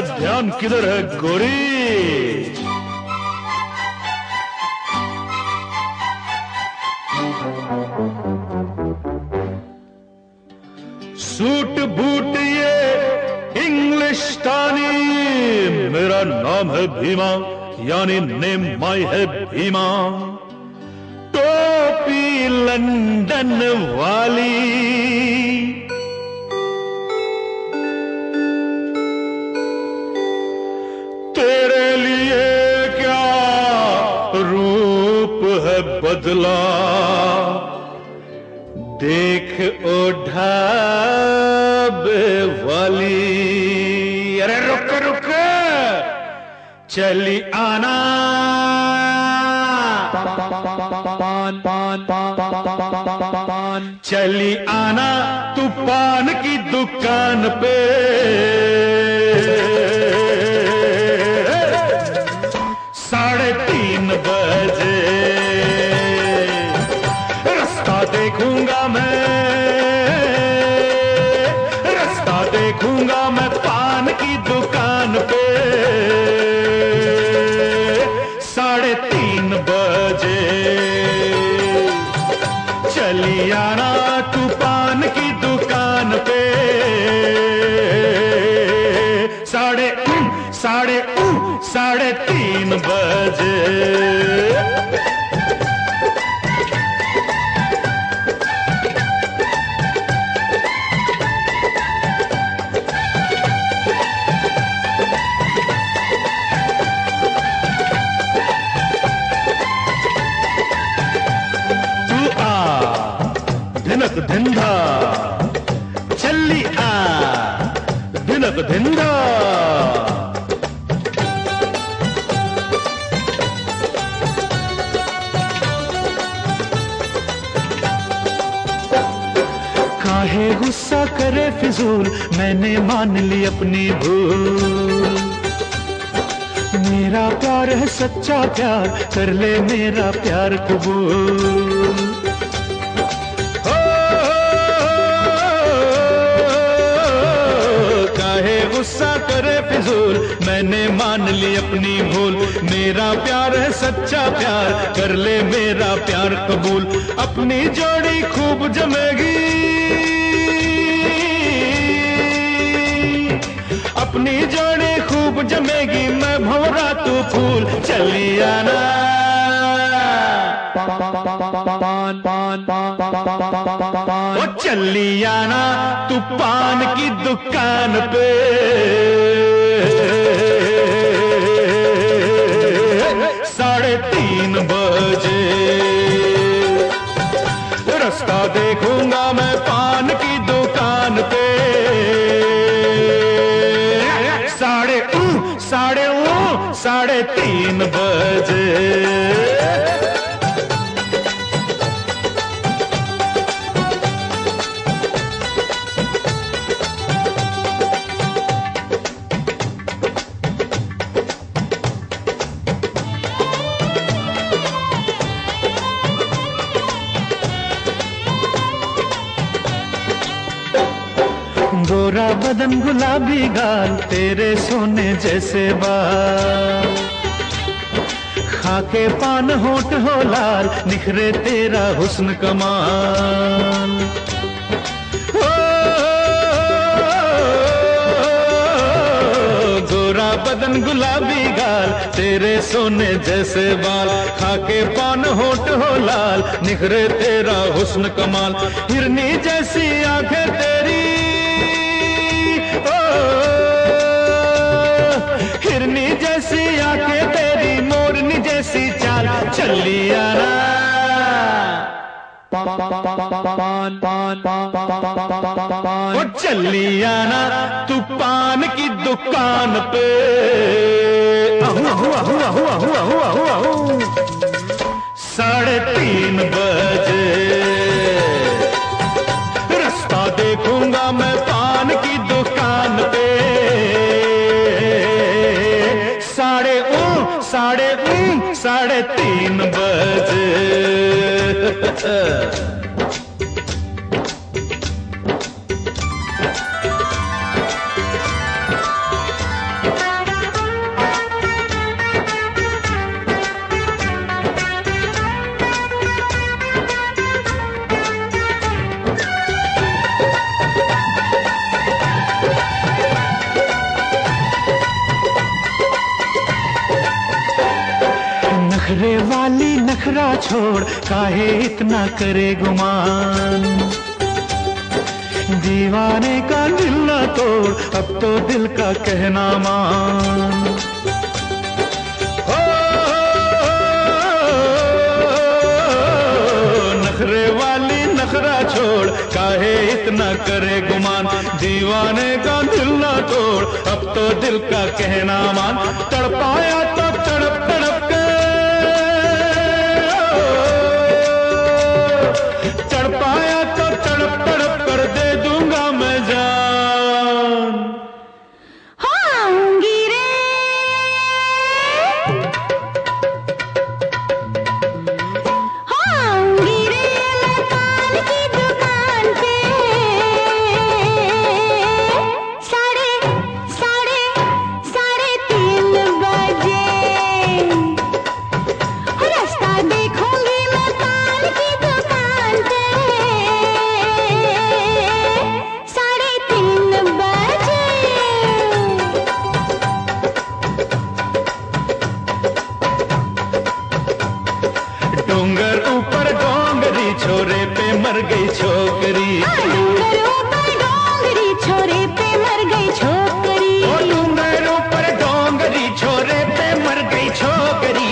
ध्यान किधर है गोरी? सूट बूट ये इंग्लिशतानी, मेरा नाम है भीमा, यानी नेम माई है भीमा। टोपी लंदन वाली, तेरे लिए क्या रूप है बदला, देख ओ ढाबे वाली। अरे रुक रुक, चली आना, चली आना तू पान की दुकान पे। 3:30 बजे रास्ता देखूंगा मैं, रास्ता देखूंगा मैं पान की दुकान पे। 3:30 बजे चली आना तू पान की दुकान पे। 3:30 बजे। तू आ धिनक धिंधा, चली आ धिनक धिंधा। काहे गुस्सा करे फिजूल, मैंने मान ली अपनी भूल। मेरा प्यार है सच्चा प्यार, कर ले मेरा प्यार कबूल। काहे गुस्सा करे फिजूल, मैंने मान ली अपनी भूल। मेरा प्यार है सच्चा प्यार, कर ले मेरा प्यार कबूल। अपनी जोड़ी खूब जमेगी, अपनी जोड़ी खूब जमेगी, मैं भंवरा तू फूल। चली आना, ओ चली आना तू पान की दुकान पे। 3:30 बजे रास्ता देखूंगा मैं पान की दुकान पे। 3:30 बजे। गोरा बदन गुलाबी गाल, तेरे सोने जैसे बाल। खाके पान होठ हो लाल, निखरे तेरा हुस्न कमाल। गोरा बदन गुलाबी गाल, तेरे सोने जैसे बाल। खाके पान होठ हो लाल, निखरे तेरा हुस्न कमाल। हिरनी जैसी आंखें तेरी, हिरनी जैसी आंखें तेरी, मोरनी जैसी चाल। चली आना, ओ चली आना तू पान की दुकान पे। 3:30 बजे रास्ता देखूंगा मैं पान की दुकान पे। 3:30 बजे। नखरे वाली नखरा छोड़, काहे इतना करे गुमान। दीवाने का दिल ना तोड़, अब तो दिल का कहना मान। नखरे वाली नखरा छोड़, काहे इतना करे गुमान। दीवाने का दिल ना तोड़, अब तो दिल का कहना मान। तड़पाया तो तड़प तड़प के, तड़पाया तो तड़प तड़प कर दे दूंगा मैं जान। आऊंगी रे, आऊंगी रे लतान की दुकान पे। साढ़े 3 बजे रास्ता देखूंगी मैं पान की दुकान पे। 3:30 बजे। डोंगर ऊपर डोंगरी, छोरे पे मर गई छोकरी। डोंगर ऊपर डोंगरी, छोरे पे मर गई छोकरी। ओ डोंगर ऊपर डोंगरी, छोरे पे मर गई छोकरी।